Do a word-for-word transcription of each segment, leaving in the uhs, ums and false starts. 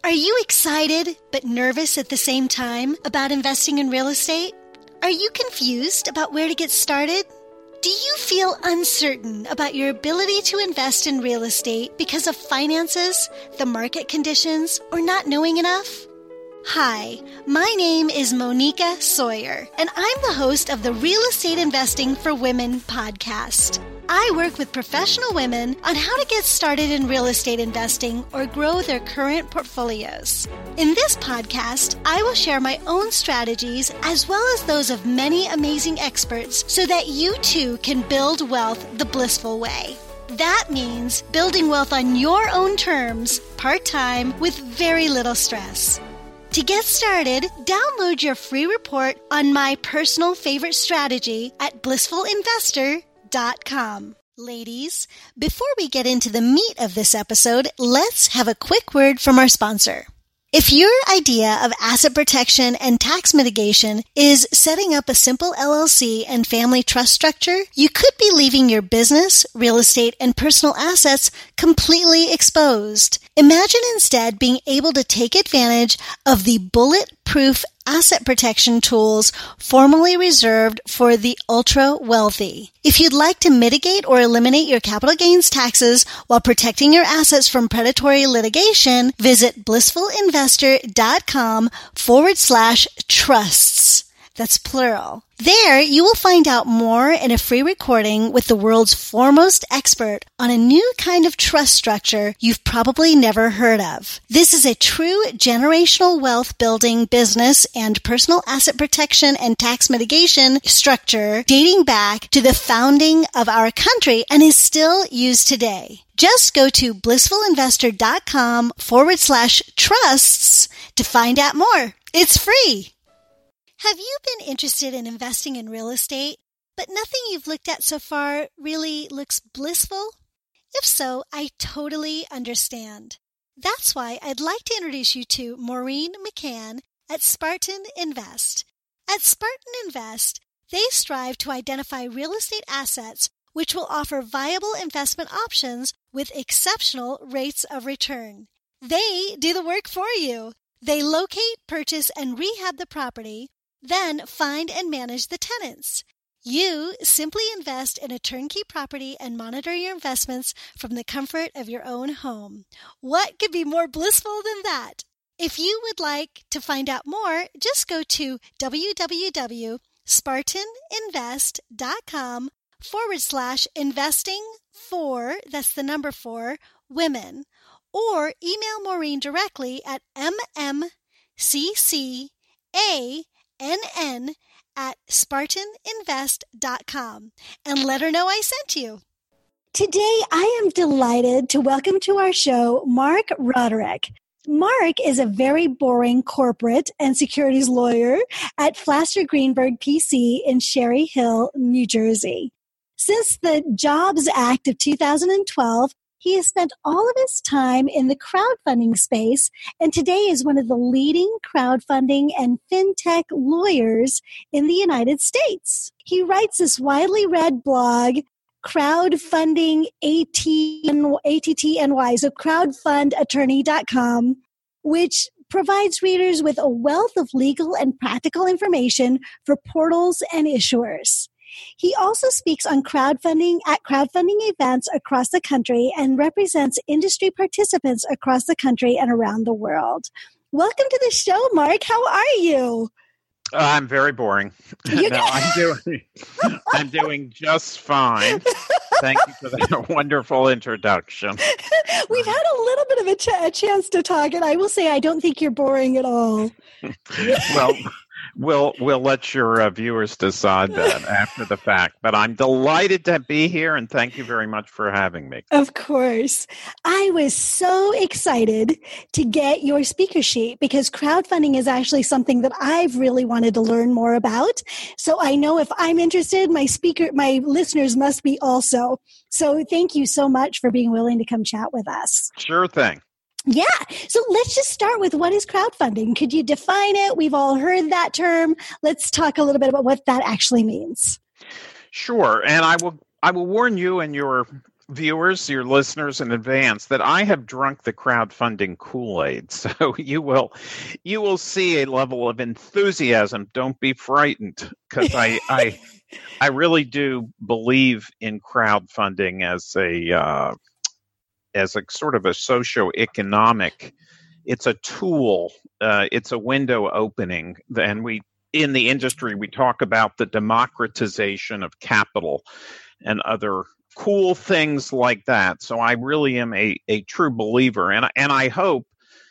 Are you excited but nervous at the same time about investing in real estate? Are you confused about where to get started? Do you feel uncertain about your ability to invest in real estate because of finances, the market conditions, or not knowing enough? Hi, my name is Monica Sawyer, and I'm the host of the Real Estate Investing for Women podcast. I work with professional women on how to get started in real estate investing or grow their current portfolios. In this podcast, I will share my own strategies as well as those of many amazing experts so that you too can build wealth the blissful way. That means building wealth on your own terms, part-time, with very little stress. To get started, download your free report on my personal favorite strategy at blissful investor dot com. Ladies, before we get into the meat of this episode, let's have a quick word from our sponsor. If your idea of asset protection and tax mitigation is setting up a simple L L C and family trust structure, you could be leaving your business, real estate, and personal assets completely exposed. Imagine instead being able to take advantage of the bulletproof asset protection tools formerly reserved for the ultra-wealthy. If you'd like to mitigate or eliminate your capital gains taxes while protecting your assets from predatory litigation, visit blissfulinvestor.com forward slash trusts. That's plural. There, you will find out more in a free recording with the world's foremost expert on a new kind of trust structure you've probably never heard of. This is a true generational wealth building business and personal asset protection and tax mitigation structure dating back to the founding of our country and is still used today. Just go to blissfulinvestor.com forward slash trusts to find out more. It's free. Have you been interested in investing in real estate, but nothing you've looked at so far really looks blissful? If so, I totally understand. That's why I'd like to introduce you to Maureen McCann at Spartan Invest. At Spartan Invest, they strive to identify real estate assets which will offer viable investment options with exceptional rates of return. They do the work for you. They locate, purchase, and rehab the property, then find and manage the tenants. You simply invest in a turnkey property and monitor your investments from the comfort of your own home. What could be more blissful than that? If you would like to find out more, just go to www.spartaninvest.com forward slash investing for, that's the number four, women, or email Maureen directly at mmcca nn at spartaninvest dot com and let her know I sent you. Today, I am delighted to welcome to our show Mark Roderick. Mark is a very boring corporate and securities lawyer at Flaster Greenberg P C in Cherry Hill, New Jersey. Since the Jobs Act of two thousand twelve, he has spent all of his time in the crowdfunding space and today is one of the leading crowdfunding and fintech lawyers in the United States. He writes this widely read blog, Crowdfunding A T T N Y, so crowdfund attorney dot com, which provides readers with a wealth of legal and practical information for portals and issuers. He also speaks on crowdfunding at crowdfunding events across the country and represents industry participants across the country and around the world. Welcome to the show, Mark. How are you? Uh, I'm very boring. no, I'm doing. I'm doing just fine. Thank you for that wonderful introduction. We've had a little bit of a, ch- a chance to talk, and I will say I don't think you're boring at all. Well. We'll we'll let your uh, viewers decide that after the fact. But I'm delighted to be here, and thank you very much for having me. Of course. I was so excited to get your speaker sheet because crowdfunding is actually something that I've really wanted to learn more about. So I know if I'm interested, my speaker, my listeners must be also. So thank you so much for being willing to come chat with us. Sure thing. Yeah. So let's just start with what is crowdfunding? Could you define it? We've all heard that term. Let's talk a little bit about what that actually means. Sure. And I will I will warn you and your viewers, your listeners in advance, that I have drunk the crowdfunding Kool-Aid. So you will you will see a level of enthusiasm. Don't be frightened, because I, I I really do believe in crowdfunding as a uh, as a sort of a socioeconomic. It's a tool. Uh, it's a window opening, and we in the industry we talk about the democratization of capital and other cool things like that. So I really am a, a true believer, and and I hope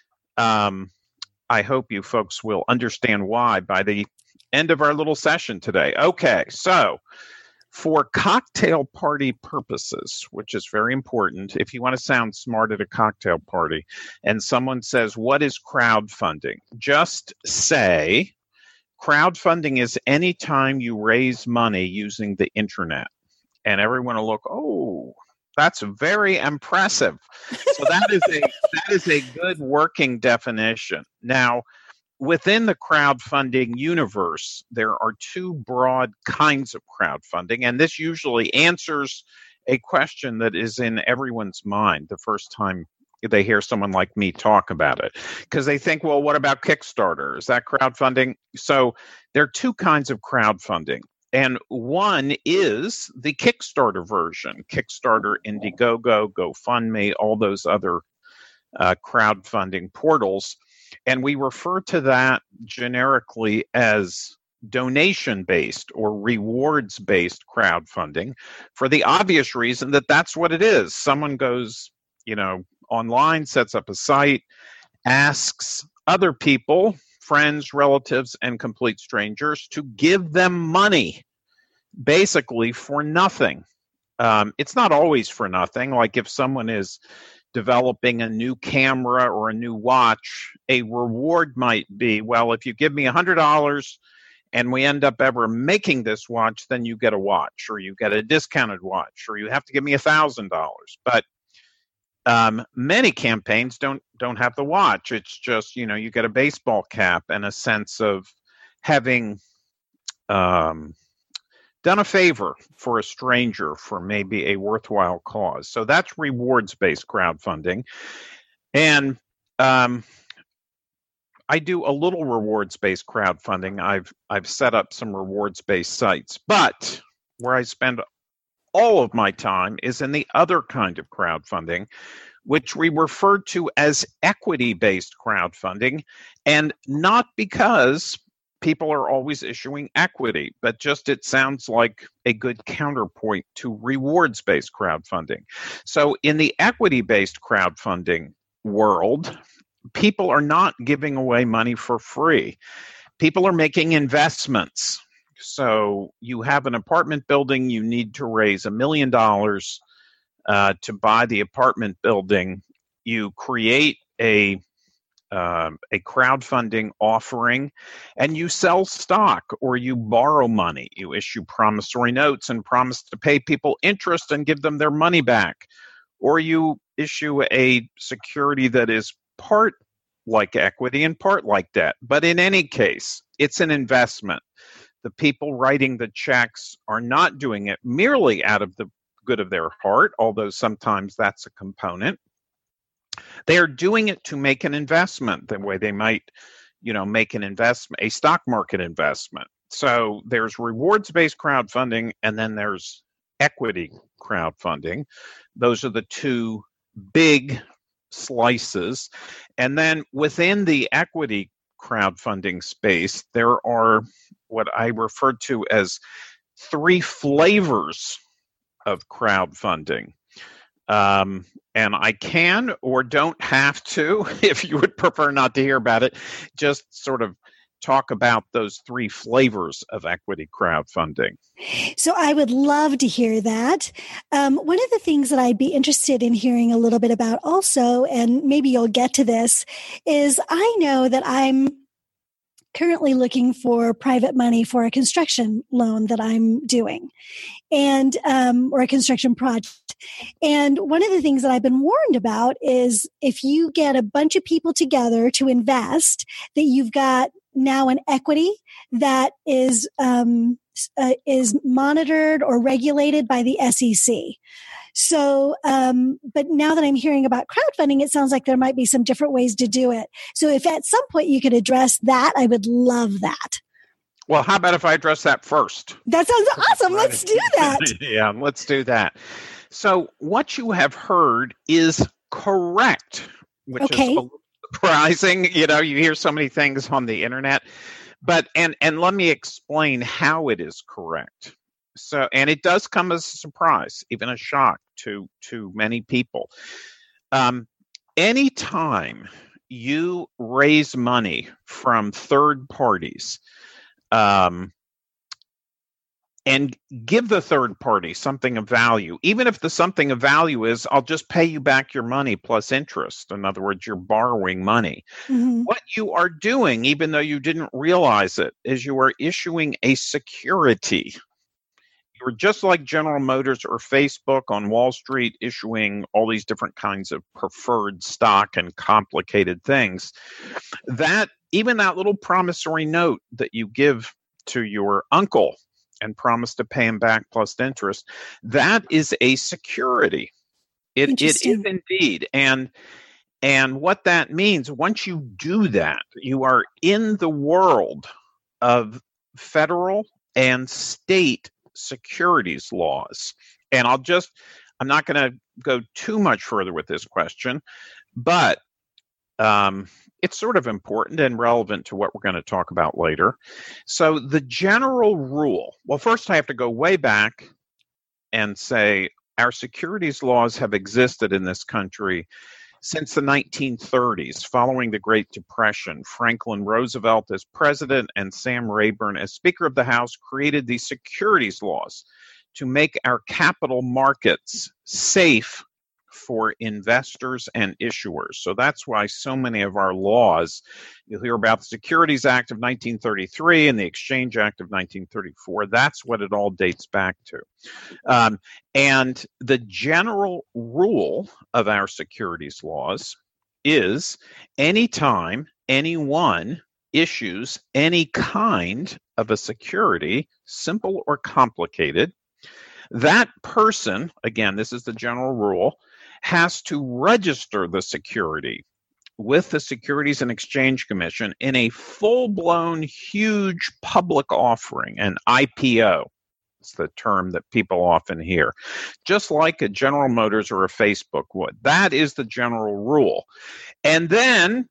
um, I hope you folks will understand why by the end of our little session today. Okay, so for cocktail party purposes, which is very important, if you want to sound smart at a cocktail party, and someone says, "What is crowdfunding?" Just say, crowdfunding is any time you raise money using the internet. And everyone will look, oh, that's very impressive. So that is a that is a good working definition. Now, within the crowdfunding universe, there are two broad kinds of crowdfunding, and this usually answers a question that is in everyone's mind the first time they hear someone like me talk about it, because they think, well, what about Kickstarter? Is that crowdfunding? So there are two kinds of crowdfunding. And one is the Kickstarter version, Kickstarter, Indiegogo, GoFundMe, all those other uh, crowdfunding portals. And we refer to that generically as donation-based or rewards-based crowdfunding, for the obvious reason that that's what it is. Someone goes, you know, online, sets up a site, asks other people, friends, relatives, and complete strangers, to give them money, basically for nothing. Um, it's not always for nothing. Like if someone is developing a new camera or a new watch, a reward might be, well, if you give me one hundred dollars and we end up ever making this watch, then you get a watch, or you get a discounted watch, or you have to give me one thousand dollars. But Um, many campaigns don't don't have the watch. It's just, you know, you get a baseball cap and a sense of having um, done a favor for a stranger for maybe a worthwhile cause. So that's rewards-based crowdfunding. And um, I do a little rewards-based crowdfunding. I've I've set up some rewards-based sites, but where I spend all of my time is in the other kind of crowdfunding, which we refer to as equity-based crowdfunding, and not because people are always issuing equity, but just it sounds like a good counterpoint to rewards-based crowdfunding. So in the equity-based crowdfunding world, people are not giving away money for free. People are making investments. So you have an apartment building, you need to raise a million dollars uh, to buy the apartment building. You create a um, a crowdfunding offering, and you sell stock, or you borrow money. You issue promissory notes and promise to pay people interest and give them their money back. Or you issue a security that is part like equity and part like debt. But in any case, it's an investment. The people writing the checks are not doing it merely out of the good of their heart, although sometimes that's a component. They are doing it to make an investment, the way they might, you know, make an investment, a stock market investment. So there's rewards-based crowdfunding, and then there's equity crowdfunding. Those are the two big slices. And then within the equity crowdfunding space, there are what I refer to as three flavors of crowdfunding. Um, and I can or don't have to, if you would prefer not to hear about it, just sort of talk about those three flavors of equity crowdfunding. So I would love to hear that. Um, one of the things that I'd be interested in hearing a little bit about also, and maybe you'll get to this, is I know that I'm currently looking for private money for a construction loan that I'm doing, and um, or a construction project. And one of the things that I've been warned about is if you get a bunch of people together to invest, that you've got now an equity that is um, uh, is monitored or regulated by the S E C. So, um, but now that I'm hearing about crowdfunding, it sounds like there might be some different ways to do it. So if at some point you could address that, I would love that. Well, how about if I address that first? That sounds awesome. Let's do that. Yeah, let's do that. So what you have heard is correct, which okay. is a little surprising. You know, you hear so many things on the internet, but, and, and let me explain how it is correct. So, and it does come as a surprise, even a shock to, to many people. Um, anytime you raise money from third parties, um, and give the third party something of value, even if the something of value is, I'll just pay you back your money plus interest. In other words, you're borrowing money. Mm-hmm. What you are doing, even though you didn't realize it, is you are issuing a security. You're just like General Motors or Facebook on Wall Street issuing all these different kinds of preferred stock and complicated things. That, even that little promissory note that you give to your uncle and promise to pay him back plus interest, that is a security. It, it is indeed. And, and what that means, once you do that, you are in the world of federal and state securities laws. And I'll just, I'm not going to go too much further with this question, but um, it's sort of important and relevant to what we're going to talk about later. So the general rule, well, first I have to go way back and say our securities laws have existed in this country since the nineteen thirties, following the Great Depression. Franklin Roosevelt as president and Sam Rayburn as Speaker of the House created these securities laws to make our capital markets safe for investors and issuers. So that's why so many of our laws, you'll hear about the Securities Act of nineteen thirty-three and the Exchange Act of nineteen thirty-four. That's what it all dates back to. Um, and the general rule of our securities laws is anytime anyone issues any kind of a security, simple or complicated, that person, again, this is the general rule, has to register the security with the Securities and Exchange Commission in a full-blown, huge public offering, an I P O. It's the term that people often hear, just like a General Motors or a Facebook would. That is the general rule. And then,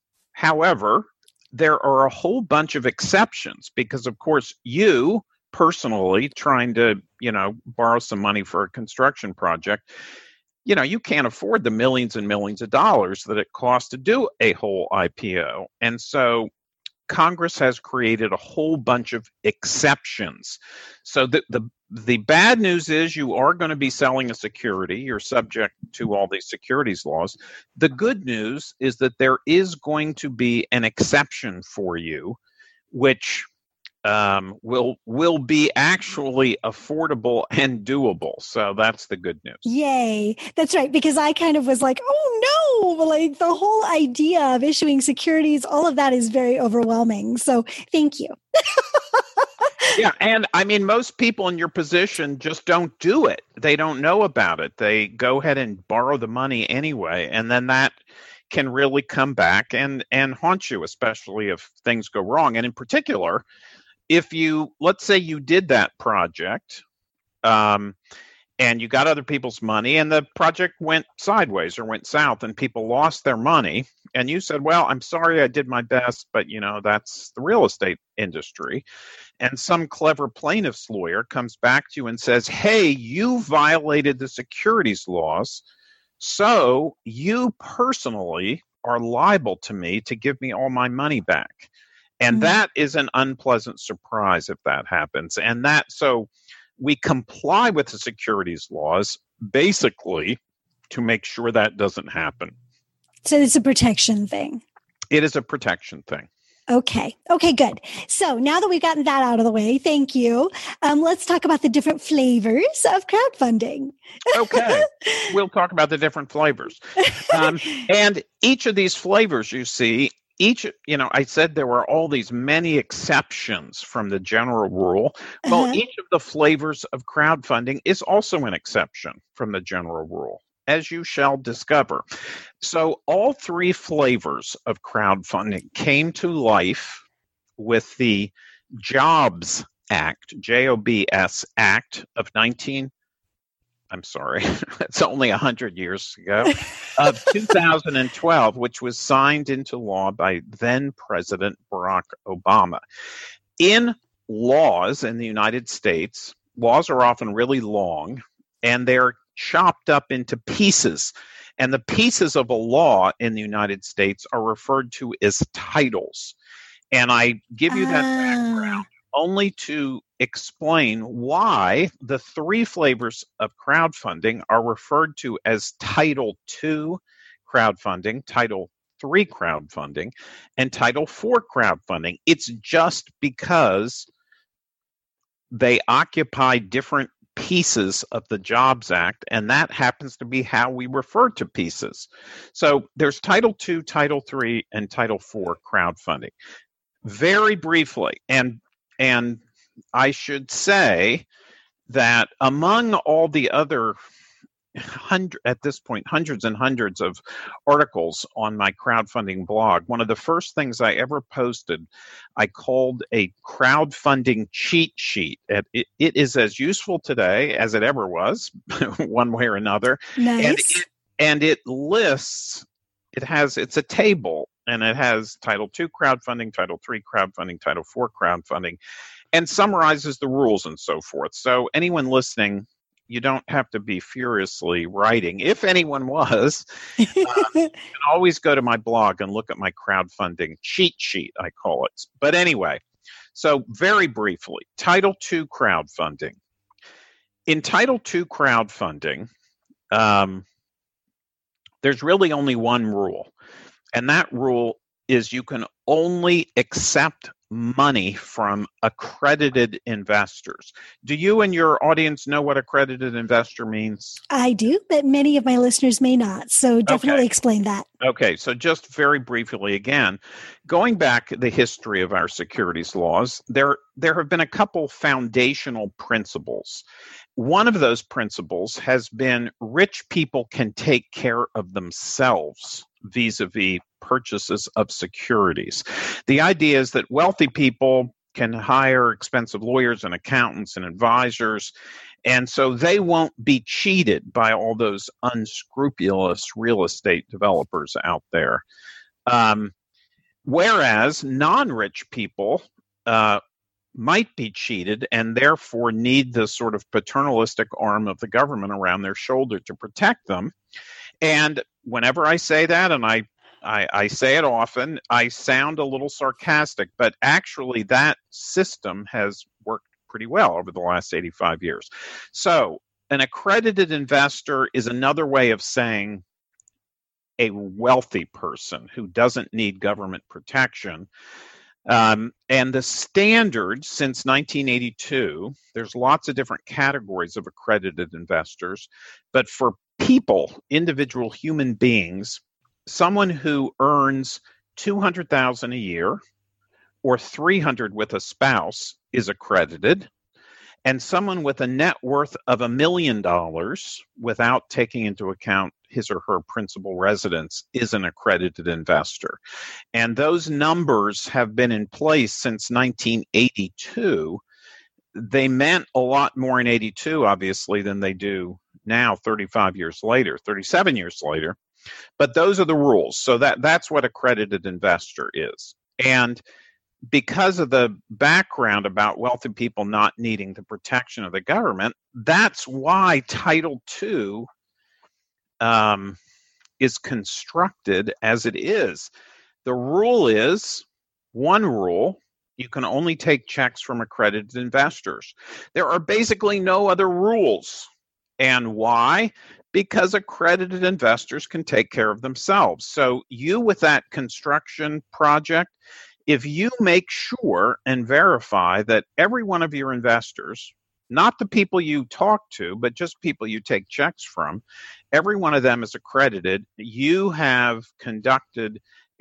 however, there are a whole bunch of exceptions because, of course, you personally trying to, you know, borrow some money for a construction project, you know, you can't afford the millions and millions of dollars that it costs to do a whole I P O. And so Congress has created a whole bunch of exceptions. So the, the, the bad news is you are going to be selling a security. You're subject to all these securities laws. The good news is that there is going to be an exception for you, which Um, will will be actually affordable and doable. So that's the good news. Yay. That's right. Because I kind of was like, oh no, like the whole idea of issuing securities, all of that is very overwhelming. So thank you. Yeah. And I mean, most people in your position just don't do it. They don't know about it. They go ahead and borrow the money anyway. And then that can really come back and, and haunt you, especially if things go wrong. And in particular, if you, let's say you did that project um, and you got other people's money and the project went sideways or went south and people lost their money and you said, well, I'm sorry, I did my best, but you know, that's the real estate industry. And some clever plaintiff's lawyer comes back to you and says, hey, you violated the securities laws. So you personally are liable to me to give me all my money back. And mm-hmm. that is an unpleasant surprise if that happens. And that, so we comply with the securities laws basically to make sure that doesn't happen. So it's a protection thing. It is a protection thing. Okay. Okay, good. So now that we've gotten that out of the way, thank you. Um, let's talk about the different flavors of crowdfunding. Okay. We'll talk about the different flavors. Um, and each of these flavors, you see, each, you know, I said there were all these many exceptions from the general rule. Well, Uh-huh. each of the flavors of crowdfunding is also an exception from the general rule, as you shall discover. So all three flavors of crowdfunding came to life with the Jobs Act, J O B S Act of nineteen, I'm sorry, it's only one hundred years ago, of two thousand twelve, which was signed into law by then President Barack Obama. In laws in the United States, laws are often really long, and they're chopped up into pieces. And the pieces of a law in the United States are referred to as titles. And I give you that background only to explain why the three flavors of crowdfunding are referred to as Title two crowdfunding, Title three crowdfunding, and Title four crowdfunding. It's just because they occupy different pieces of the Jobs Act, and that happens to be how we refer to pieces. So there's Title two, Title three, and Title four crowdfunding. Very briefly, and and I should say that among all the other hundred at this point hundreds and hundreds of articles on my crowdfunding blog, one of the first things I ever posted I called a crowdfunding cheat sheet. It, it, it is as useful today as it ever was, one way or another. Nice. And it, and it lists, it has, it's a table, and it has Title two crowdfunding, Title three crowdfunding, Title four crowdfunding, and summarizes the rules and so forth. So anyone listening, you don't have to be furiously writing. If anyone was, uh, you can always go to my blog and look at my crowdfunding cheat sheet, I call it. But anyway, so very briefly, Title two crowdfunding. In Title two crowdfunding, um, there's really only one rule. And that rule is you can only accept money from accredited investors. Do you and your audience know what accredited investor means? I do, but many of my listeners may not. So definitely Okay. explain that. Okay, so just very briefly again, going back the history of our securities laws, there there have been a couple foundational principles. One of those principles has been rich people can take care of themselves vis-a-vis purchases of securities. The idea is that wealthy people can hire expensive lawyers and accountants and advisors, and so they won't be cheated by all those unscrupulous real estate developers out there. Um, whereas non-rich people uh, might be cheated and therefore need the sort of paternalistic arm of the government around their shoulder to protect them. And whenever I say that, and I I, I say it often, I sound a little sarcastic, but actually that system has worked pretty well over the last eighty-five years. So an accredited investor is another way of saying a wealthy person who doesn't need government protection. Um, and the standard since nineteen eighty-two, there's lots of different categories of accredited investors, but for people, individual human beings, someone who earns two hundred thousand dollars a year or three hundred with a spouse is accredited, and someone with a net worth of a million dollars without taking into account his or her principal residence is an accredited investor. And those numbers have been in place since nineteen eighty-two. They meant a lot more in eighty-two, obviously, than they do now, thirty-five years later, thirty-seven years later. But those are the rules. So that, that's what accredited investor is. And because of the background about wealthy people not needing the protection of the government, that's why Title two um, is constructed as it is. The rule is, one rule, you can only take checks from accredited investors. There are basically no other rules. And why? Because accredited investors can take care of themselves. So you, with that construction project, if you make sure and verify that every one of your investors, not the people you talk to, but just people you take checks from, every one of them is accredited, you have conducted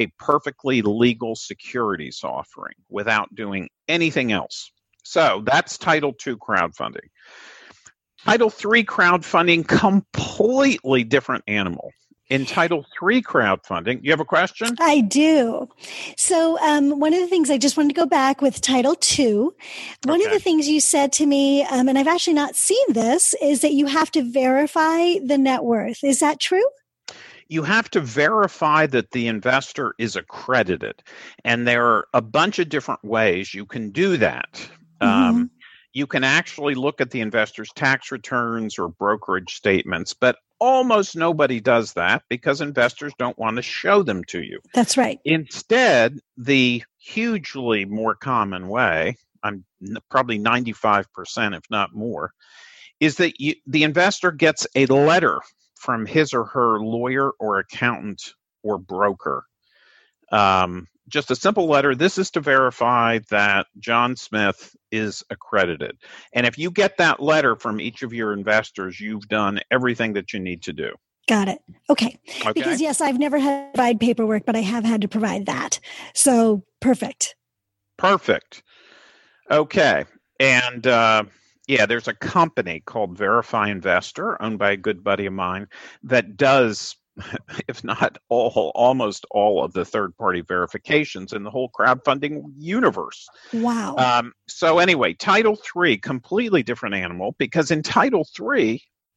a perfectly legal securities offering without doing anything else. So that's Title two crowdfunding. Title three crowdfunding, completely different animal. In Title three crowdfunding, you have a question? I do. So um, one of the things I just wanted to go back with Title two, one Okay. of the things you said to me, um, and I've actually not seen this, is that you have to verify the net worth. Is that true? You have to verify that the investor is accredited. And there are a bunch of different ways you can do that. Mm-hmm. Um, you can actually look at the investor's tax returns or brokerage statements, but almost nobody does that because investors don't want to show them to you. That's right. Instead, the hugely more common way, I'm n- probably ninety-five percent, if not more, is that you, the investor gets a letter from his or her lawyer or accountant or broker. Um, just a simple letter. This is to verify that John Smith is accredited. And if you get that letter from each of your investors, you've done everything that you need to do. Got it. Okay. Okay. Because yes, I've never had to provide paperwork, but I have had to provide that. So perfect. Perfect. Okay. And uh, yeah, there's a company called Verify Investor, owned by a good buddy of mine, that does, if not all, almost all of the third-party verifications in the whole crowdfunding universe. Wow. Um, so anyway, Title three, completely different animal, because in Title three,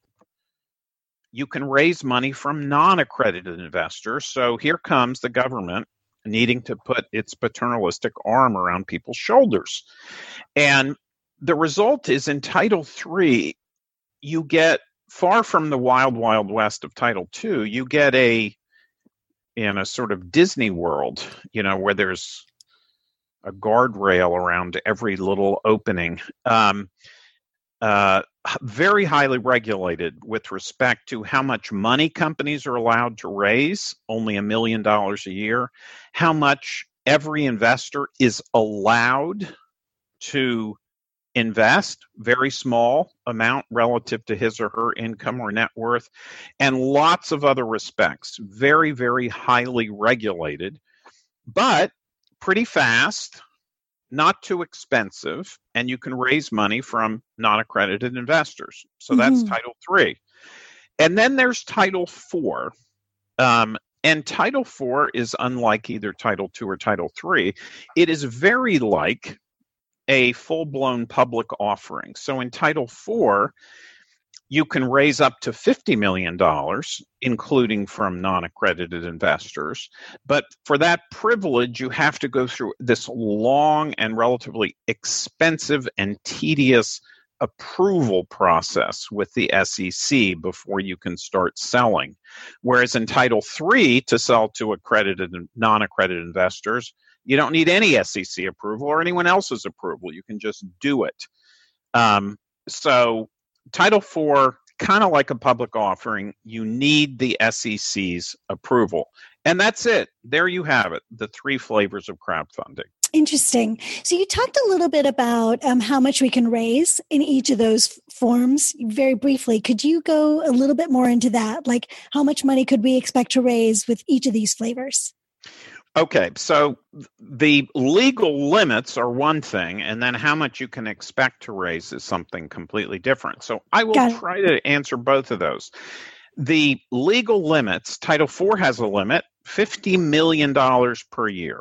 you can raise money from non-accredited investors. So here comes the government needing to put its paternalistic arm around people's shoulders. And the result is in Title three, you get far from the wild, wild west of Title two, you get a, in a sort of Disney world, you know, where there's a guardrail around every little opening. Um, uh, very highly regulated with respect to how much money companies are allowed to raise, only a million dollars a year, how much every investor is allowed to invest, very small amount relative to his or her income or net worth, and lots of other respects. Very, very highly regulated, but pretty fast, not too expensive, and you can raise money from non-accredited investors. So mm-hmm. that's Title three. And then there's Title four. Um, and Title four is unlike either Title two or Title three. It is very like a full-blown public offering. So in Title four, you can raise up to fifty million dollars, including from non-accredited investors. But for that privilege, you have to go through this long and relatively expensive and tedious approval process with the S E C before you can start selling. Whereas in Title three, to sell to accredited and non-accredited investors, you don't need any S E C approval or anyone else's approval. You can just do it. Um, so Title four, kind of like a public offering, you need the S E C's approval. And that's it. There you have it, the three flavors of crowdfunding. Interesting. So you talked a little bit about um, how much we can raise in each of those forms very briefly. Could you go a little bit more into that? Like how much money could we expect to raise with each of these flavors? Okay, so the legal limits are one thing, and then how much you can expect to raise is something completely different. So I will try to answer both of those. The legal limits, Title four has a limit, fifty million dollars per year.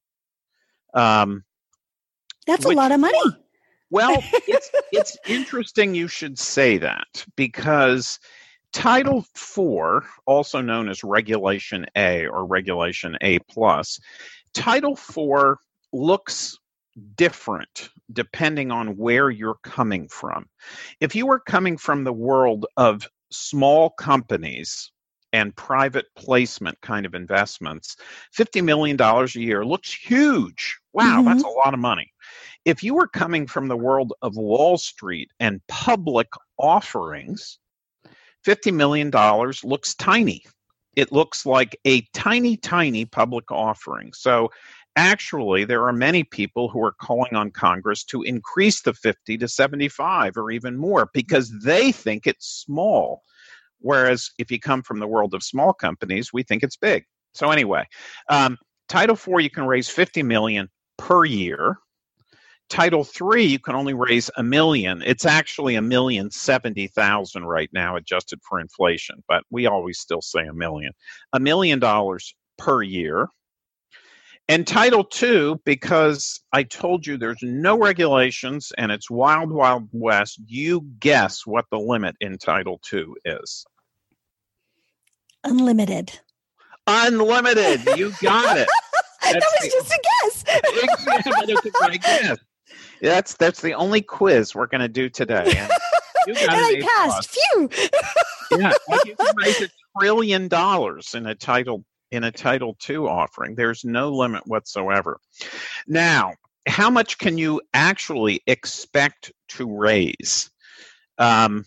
Um, That's a lot of money. Well, it's it's interesting you should say that, because Title four, also known as Regulation A or Regulation A plus, Title four looks different depending on where you're coming from. If you were coming from the world of small companies and private placement kind of investments, fifty million dollars a year looks huge. Wow, mm-hmm. That's a lot of money. If you were coming from the world of Wall Street and public offerings, fifty million dollars looks tiny. It looks like a tiny, tiny public offering. So actually, there are many people who are calling on Congress to increase the fifty to seventy-five or even more because they think it's small. Whereas if you come from the world of small companies, we think it's big. So anyway, um, Title four, you can raise fifty million dollars per year. Title three, you can only raise a million. It's actually a million seventy thousand right now, adjusted for inflation, but we always still say a million. A million dollars per year. And Title two, because I told you there's no regulations and it's wild, wild west, you guess what the limit in Title two is. Unlimited. Unlimited. You got it. That was the, just a guess. Exactly. That's a great guess. That's that's the only quiz we're going to do today. And, you got and I an passed. Phew. Yeah, like you can raise a trillion dollars in a title in a Title two offering. There's no limit whatsoever. Now, how much can you actually expect to raise? Um,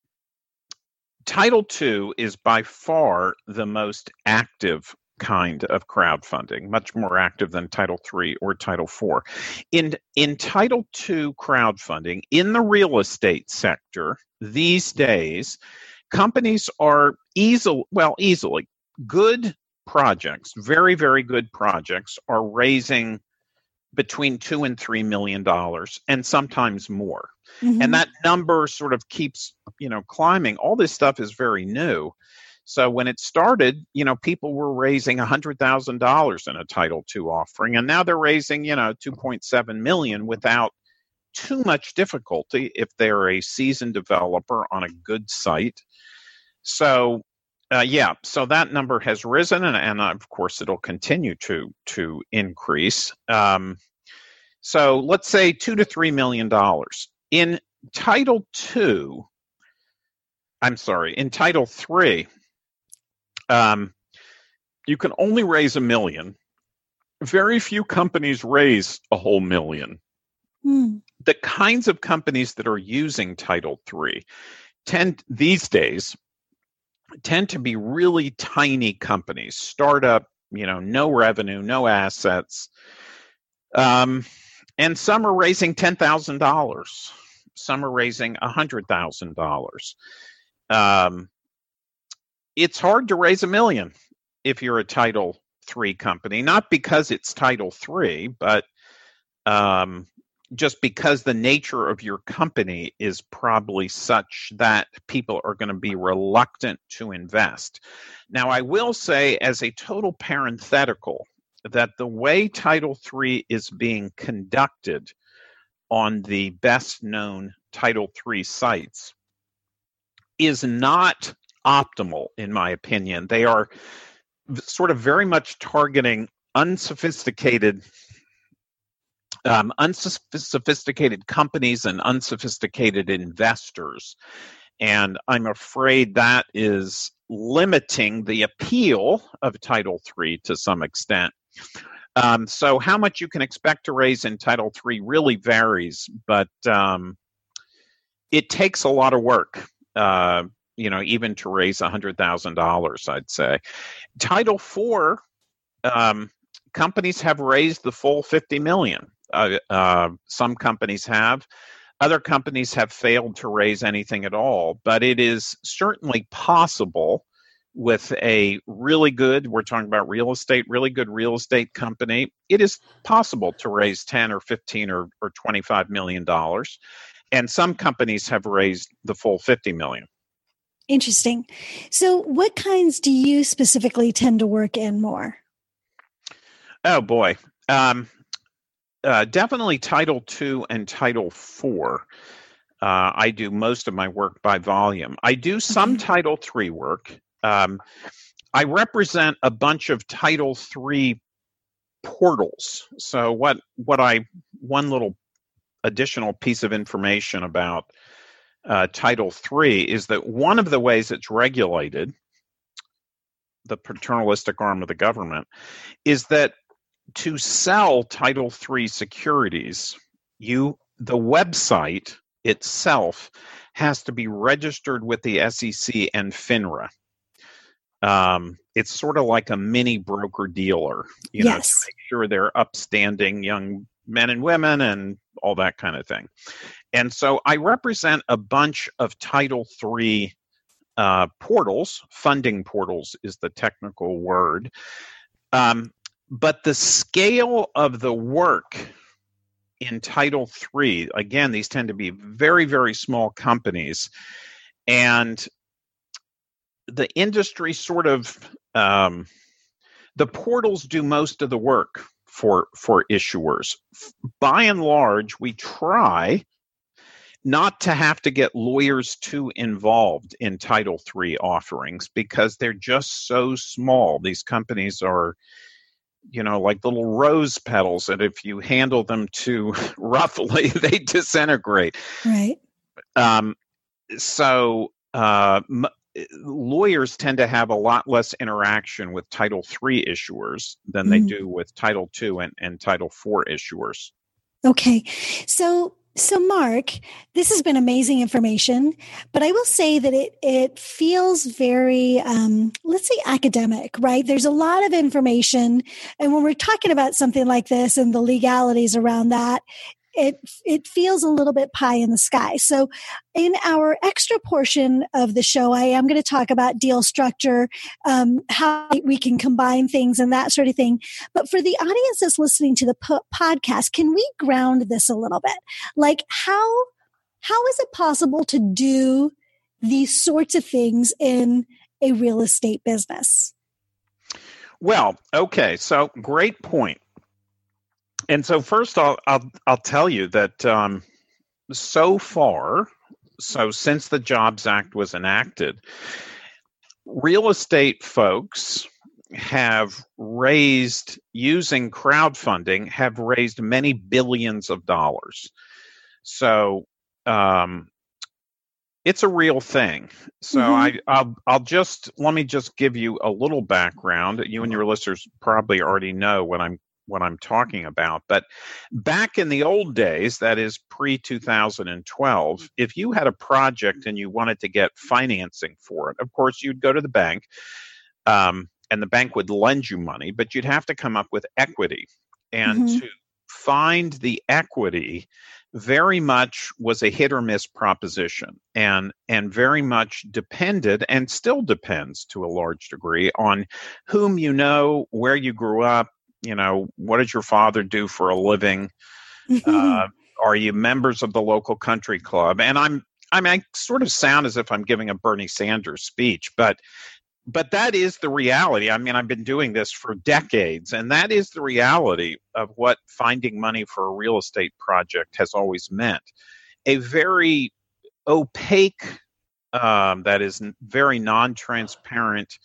Title two is by far the most active kind of crowdfunding, much more active than Title three or Title four. In, in Title two crowdfunding, in the real estate sector, these days, companies are easily, well, easily, good projects, very, very good projects are raising between two and three million dollars, and sometimes more. Mm-hmm. And that number sort of keeps, you know, climbing. All this stuff is very new. So when it started, you know, people were raising one hundred thousand dollars in a Title two offering, and now they're raising, you know, two point seven million dollars without too much difficulty if they're a seasoned developer on a good site. So, uh, yeah, so that number has risen, and, and of course it'll continue to to increase. Um, so let's say two to three million dollars in Title two. I'm sorry, in Title three. Um, you can only raise a million. Very few companies raise a whole million. Mm. The kinds of companies that are using Title three tend these days tend to be really tiny companies, startup, you know, no revenue, no assets. Um, and some are raising ten thousand dollars. Some are raising one hundred thousand dollars. Um, It's hard to raise a million if you're a Title three company, not because it's Title three, but um, just because the nature of your company is probably such that people are going to be reluctant to invest. Now, I will say as a total parenthetical that the way Title three is being conducted on the best known Title three sites is not optimal, in my opinion. They are sort of very much targeting unsophisticated, um, unsophisticated companies and unsophisticated investors. And I'm afraid that is limiting the appeal of Title three to some extent. Um, so how much you can expect to raise in Title three really varies, but um, it takes a lot of work. Uh, you know, even to raise one hundred thousand dollars, I'd say. Title four, um, companies have raised the full fifty million dollars. Uh, uh, some companies have. Other companies have failed to raise anything at all. But it is certainly possible with a really good, we're talking about real estate, really good real estate company, it is possible to raise ten or fifteen or, or twenty-five million dollars. And some companies have raised the full fifty million dollars. Interesting. So what kinds do you specifically tend to work in more? Oh, boy. Um, uh, definitely Title two and Title four. Uh, I do most of my work by volume. I do some okay. Title three work. Um, I represent a bunch of Title three portals. So what, what I, one little additional piece of information about Uh, Title three is that one of the ways it's regulated, the paternalistic arm of the government, is that to sell Title three securities, you the website itself has to be registered with the S E C and FINRA. Um, it's sort of like a mini broker dealer, you know, yes. to make sure they're upstanding young men and women and all that kind of thing. And so I represent a bunch of Title three uh, portals. Funding portals is the technical word. Um, But the scale of the work in Title three, again, these tend to be very, very small companies. And the industry sort of, um, the portals do most of the work for, for issuers. By and large, we try not to have to get lawyers too involved in Title three offerings because they're just so small. These companies are, you know, like little rose petals, and if you handle them too roughly, they disintegrate. Right. Um, so uh, m- lawyers tend to have a lot less interaction with Title three issuers than mm. they do with Title two and, and Title four issuers. Okay. So So, Mark, this has been amazing information, but I will say that it it feels very, um, let's say, academic, right? There's a lot of information, and when we're talking about something like this and the legalities around that, it it feels a little bit pie in the sky. So, in our extra portion of the show, I am going to talk about deal structure, um, how we can combine things and that sort of thing. But for the audience that's listening to the po- podcast, can we ground this a little bit? Like how how is it possible to do these sorts of things in a real estate business? Well, okay, so great point. And so first, I'll I'll, I'll tell you that um, so far, so since the Jobs Act was enacted, real estate folks have raised, using crowdfunding, have raised many billions of dollars. So um, it's a real thing. So mm-hmm. I I'll I'll just let me just give you a little background. You and your listeners probably already know what I'm. what I'm talking about. But back in the old days, that is pre two thousand twelve, if you had a project and you wanted to get financing for it, of course, you'd go to the bank um, and the bank would lend you money, but you'd have to come up with equity. And mm-hmm. to find the equity very much was a hit or miss proposition and, and very much depended and still depends to a large degree on whom you know, where you grew up, you know, what does your father do for a living? Uh, are you members of the local country club? And I'm, I mean, I sort of sound as if I'm giving a Bernie Sanders speech, but, but that is the reality. I mean, I've been doing this for decades, and that is the reality of what finding money for a real estate project has always meant. A very opaque, um, that is very non-transparent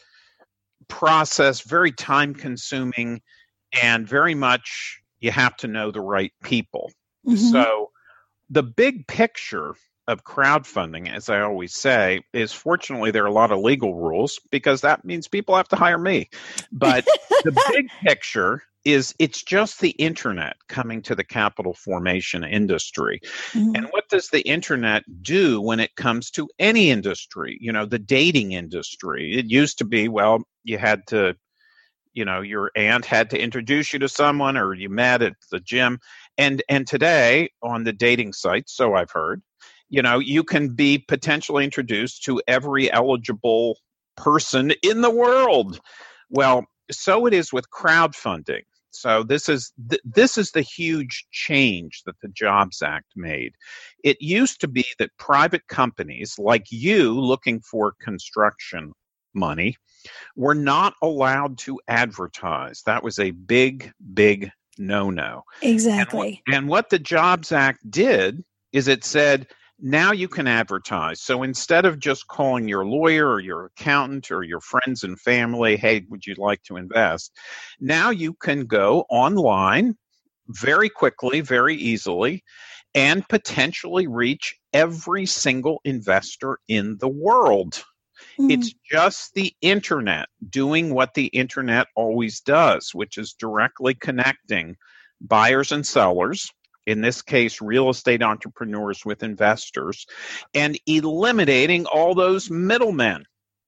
process, very time-consuming, and very much you have to know the right people. Mm-hmm. So the big picture of crowdfunding, as I always say, is fortunately there are a lot of legal rules because that means people have to hire me. But the big picture is it's just the internet coming to the capital formation industry. Mm-hmm. And what does the internet do when it comes to any industry? You know, the dating industry. It used to be, well, you had to You know, your aunt had to introduce you to someone or you met at the gym. And and today on the dating sites, so I've heard, you know, you can be potentially introduced to every eligible person in the world. Well, so it is with crowdfunding. So this is th- this is the huge change that the Jobs Act made. It used to be that private companies like you looking for construction money were not allowed to advertise. That was a big, big no-no. Exactly. And, and what the Jobs Act did is it said, now you can advertise. So instead of just calling your lawyer or your accountant or your friends and family, hey, would you like to invest? Now you can go online very quickly, very easily, and potentially reach every single investor in the world. Mm. It's just the internet doing what the internet always does, which is directly connecting buyers and sellers, in this case, real estate entrepreneurs with investors, and eliminating all those middlemen.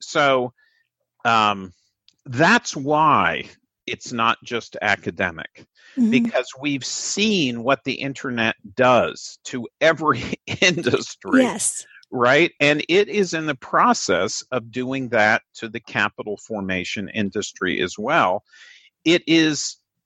So um, that's why it's not just academic, mm-hmm. because we've seen what the internet does to every industry. Yes. Right? And it is in the process of doing that to the capital formation industry as well. It is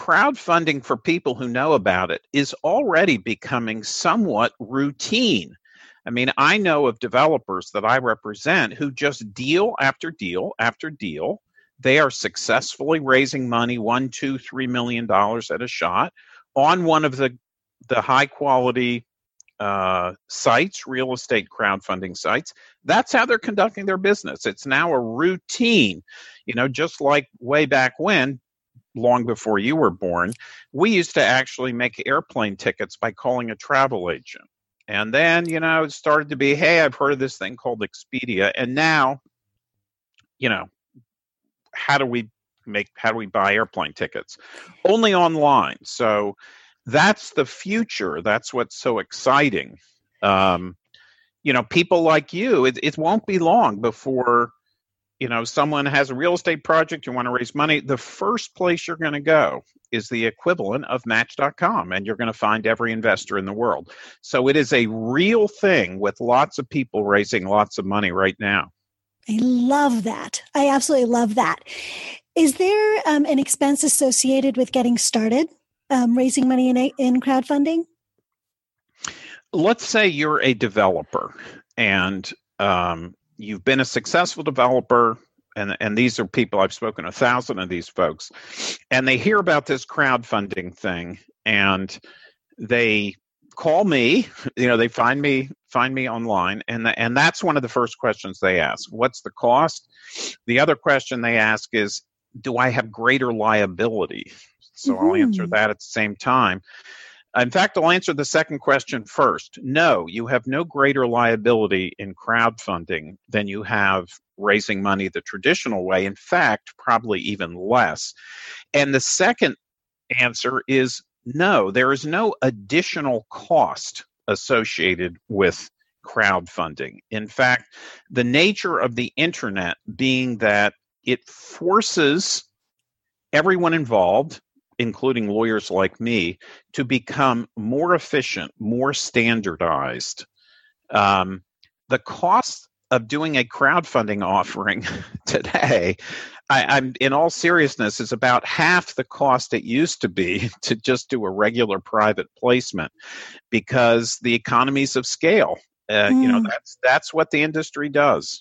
crowdfunding, for people who know about it, is already becoming somewhat routine. I mean, I know of developers that I represent who just deal after deal after deal. They are successfully raising money, one, two, three million dollars at a shot on one of the the high quality uh, sites, real estate crowdfunding sites. That's how they're conducting their business. It's now a routine, you know, just like way back when, long before you were born, we used to actually make airplane tickets by calling a travel agent. And then, you know, it started to be, hey, I've heard of this thing called Expedia. And now, you know, how do we make, how do we buy airplane tickets? Only online. So that's the future. That's what's so exciting. Um, you know, people like you, it, it won't be long before, you know, someone has a real estate project, you want to raise money. The first place you're going to go is the equivalent of Match dot com, and you're going to find every investor in the world. So it is a real thing with lots of people raising lots of money right now. I love that. I absolutely love that. Is there um, an expense associated with getting started, um, raising money in, in crowdfunding? Let's say you're a developer and um, you've been a successful developer, and, and these are people, I've spoken to a thousand of these folks, and they hear about this crowdfunding thing and they call me, you know, they find me find me online, and the, and that's one of the first questions they ask. What's the cost? The other question they ask is, do I have greater liability? So mm-hmm. I'll answer that at the same time. In fact, I'll answer the second question first. No, you have no greater liability in crowdfunding than you have raising money the traditional way. In fact, probably even less. And the second answer is no, there is no additional cost associated with crowdfunding. In fact, the nature of the internet being that it forces everyone involved, including lawyers like me, to become more efficient, more standardized. Um, the cost of doing a crowdfunding offering today, I, I'm in all seriousness, is about half the cost it used to be to just do a regular private placement, because the economies of scale. Uh, mm. You know, that's that's what the industry does.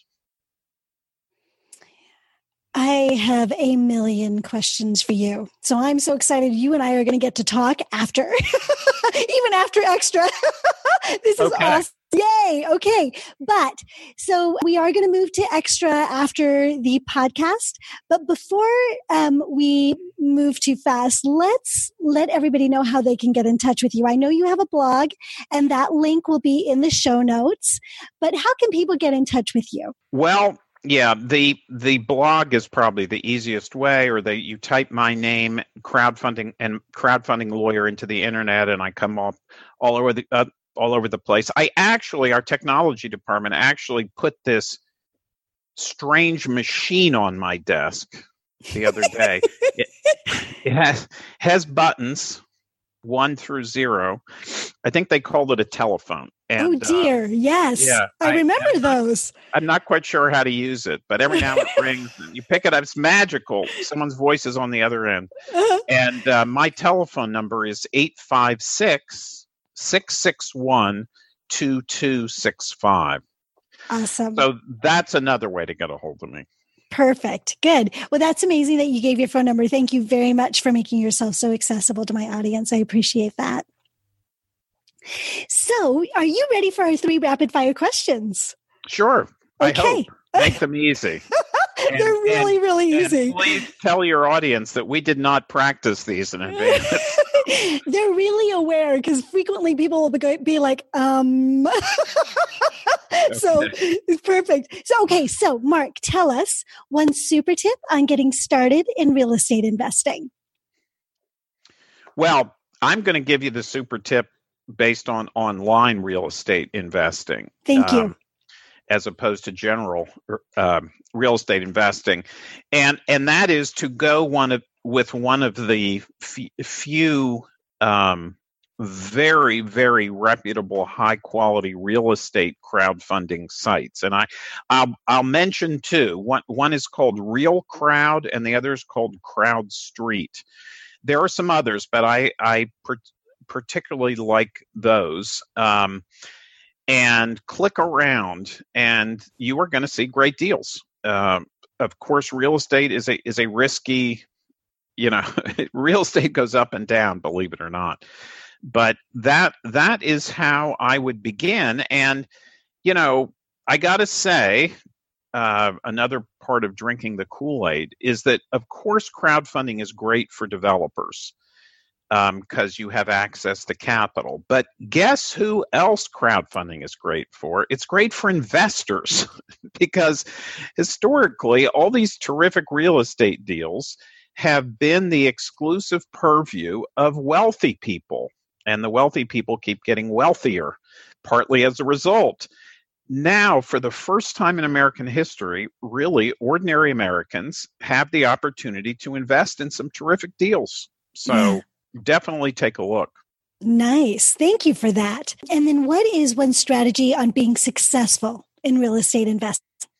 I have a million questions for you. So I'm so excited you and I are going to get to talk after, even after Extra. This is okay. Awesome. Yay. Okay. But so we are going to move to Extra after the podcast. But before um, we move too fast, let's let everybody know how they can get in touch with you. I know you have a blog, and that link will be in the show notes. But how can people get in touch with you? Well, yeah, the the blog is probably the easiest way, or they you type my name, crowdfunding and crowdfunding lawyer, into the internet, and I come up all over the uh, all over the place. I actually, our technology department actually put this strange machine on my desk the other day. it, it has has buttons, one through zero. I think they called it a telephone. And, oh dear, uh, yes. Yeah, I, I remember I'm those. Not, I'm not quite sure how to use it, but every now and it rings. And you pick it up, it's magical. Someone's voice is on the other end. Uh-huh. And uh, my telephone number is eight five six, six six one, two two six five. Awesome. So that's another way to get a hold of me. Perfect. Good. Well, that's amazing that you gave your phone number. Thank you very much for making yourself so accessible to my audience. I appreciate that. So, are you ready for our three rapid fire questions? Sure. Okay. I hope. Make them easy. And, They're really, and, really easy. Please tell your audience that we did not practice these in advance. They're really aware, because frequently people will be, be like, um. So it's perfect. So, okay. So, Mark, tell us one super tip on getting started in real estate investing. Well, I'm going to give you the super tip based on online real estate investing. Thank you. Um, as opposed to general um, real estate investing. And and that is to go one of, with one of the f- few um, very, very reputable, high-quality real estate crowdfunding sites. And I, I'll, I'll mention two. One, one is called Real Crowd, and the other is called Crowd Street. there are some others, but I, I per- particularly like those. Um, and click around, and you are going to see great deals. Um, of course, real estate is a is a risky, you know, real estate goes up and down, believe it or not. But that that is how I would begin. And, you know, I got to say, uh, another part of drinking the Kool-Aid is that, of course, crowdfunding is great for developers because um, you have access to capital. But guess who else crowdfunding is great for? It's great for investors because historically, all these terrific real estate deals have been the exclusive purview of wealthy people. And the wealthy people keep getting wealthier, partly as a result. Now, for the first time in American history, really, ordinary Americans have the opportunity to invest in some terrific deals. So yeah. Definitely take a look. Nice. Thank you for that. And then what is one strategy on being successful in real estate investing?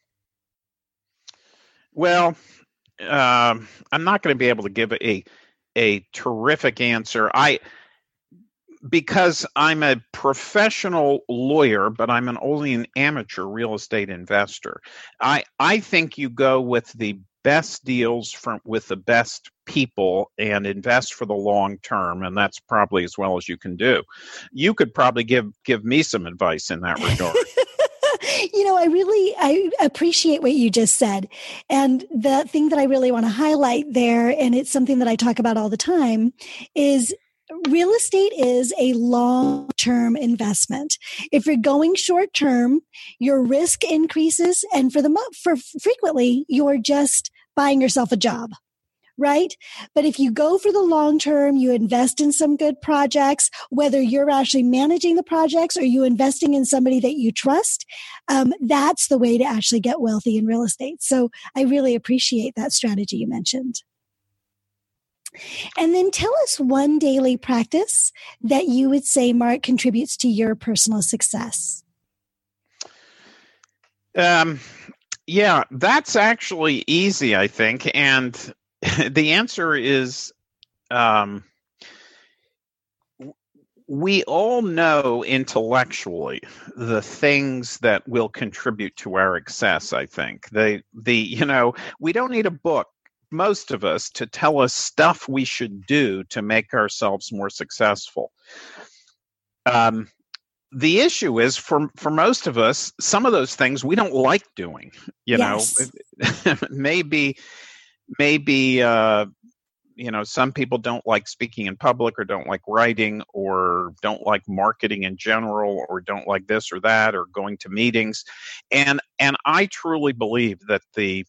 Well, um, I'm not going to be able to give a a terrific answer. I because I'm a professional lawyer, but I'm an only an amateur real estate investor. I I think you go with the best deals from with the best people and invest for the long term, and that's probably as well as you can do. You could probably give give me some advice in that regard. You know, I really, I appreciate what you just said. And the thing that I really want to highlight there, and it's something that I talk about all the time, is real estate is a long-term investment. If you're going short-term, your risk increases, and for the mo- for frequently, you're just buying yourself a job. Right? But if you go for the long term, you invest in some good projects, whether you're actually managing the projects or you investing in somebody that you trust, um, that's the way to actually get wealthy in real estate. So I really appreciate that strategy you mentioned. And then tell us one daily practice that you would say, Mark, contributes to your personal success. Um, yeah, that's actually easy, I think. And the answer is um, we all know intellectually the things that will contribute to our success, I think. The, the, you know, we don't need a book, most of us, to tell us stuff we should do to make ourselves more successful. Um, the issue is for, for most of us, some of those things we don't like doing, you yes. know, maybe... Maybe, uh, you know, some people don't like speaking in public or don't like writing or don't like marketing in general or don't like this or that or going to meetings. And and I truly believe that the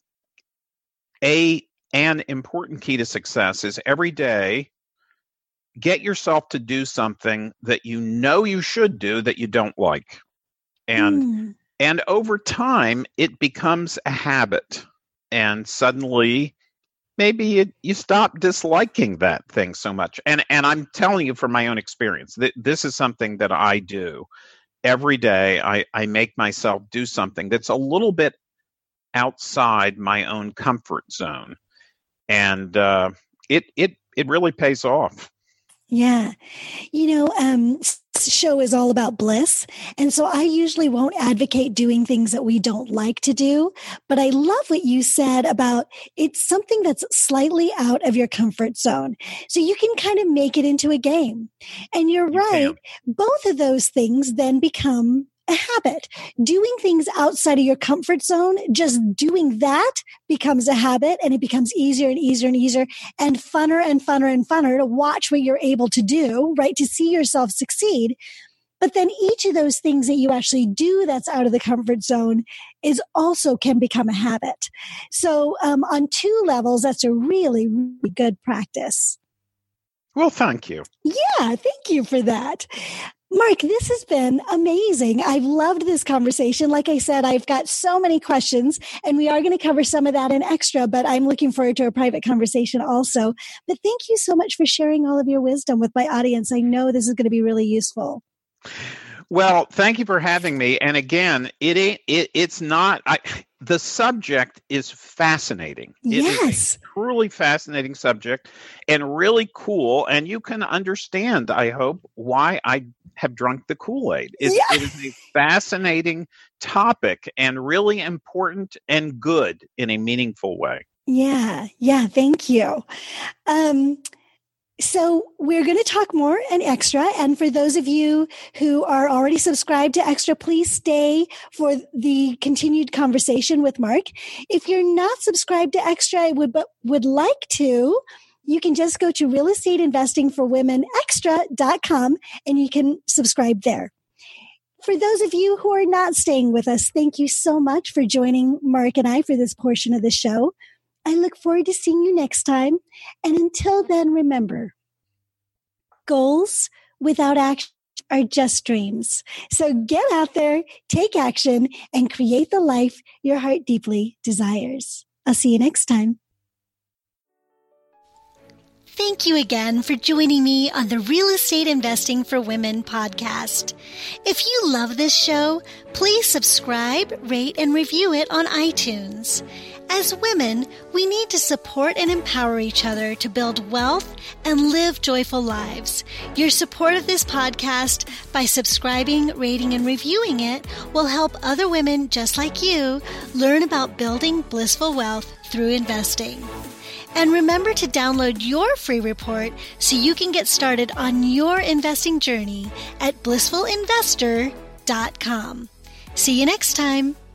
a an important key to success is every day get yourself to do something that you know you should do that you don't like. And mm. and over time, it becomes a habit. And suddenly, maybe you, you stop disliking that thing so much. And and I'm telling you from my own experience, that this is something that I do every day. I, I make myself do something that's a little bit outside my own comfort zone. And uh, it it it really pays off. Yeah. You know, um, this show is all about bliss. And so I usually won't advocate doing things that we don't like to do. But I love what you said about it's something that's slightly out of your comfort zone. So you can kind of make it into a game. And you're you right. Can. Both of those things then become a habit. Doing things outside of your comfort zone, just doing that becomes a habit, and it becomes easier and easier and easier and funner and funner and funner to watch what you're able to do, right? To see yourself succeed. But then each of those things that you actually do that's out of the comfort zone is also can become a habit. So um, on two levels, that's a really, really good practice. Well, thank you. Yeah, thank you for that. Mark, this has been amazing. I've loved this conversation. Like I said, I've got so many questions, and we are going to cover some of that in extra, but I'm looking forward to a private conversation also. But thank you so much for sharing all of your wisdom with my audience. I know this is going to be really useful. Well, thank you for having me. And again, it ain't, it, it's not, I, the subject is fascinating. It yes. is a truly fascinating subject and really cool. And you can understand, I hope, why I have drunk the Kool-Aid. It, Yeah. it is a fascinating topic and really important and good in a meaningful way. Yeah. Yeah. Thank you. Um, So we're going to talk more in Extra. And for those of you who are already subscribed to Extra, please stay for the continued conversation with Mark. If you're not subscribed to Extra, would, but would like to, you can just go to real estate investing for women extra dot com and you can subscribe there. For those of you who are not staying with us, thank you so much for joining Mark and I for this portion of the show. I look forward to seeing you next time. And until then, remember, goals without action are just dreams. So get out there, take action, and create the life your heart deeply desires. I'll see you next time. Thank you again for joining me on the Real Estate Investing for Women podcast. If you love this show, please subscribe, rate, and review it on iTunes. As women, we need to support and empower each other to build wealth and live joyful lives. Your support of this podcast by subscribing, rating, and reviewing it will help other women just like you learn about building blissful wealth through investing. And remember to download your free report so you can get started on your investing journey at blissful investor dot com. See you next time.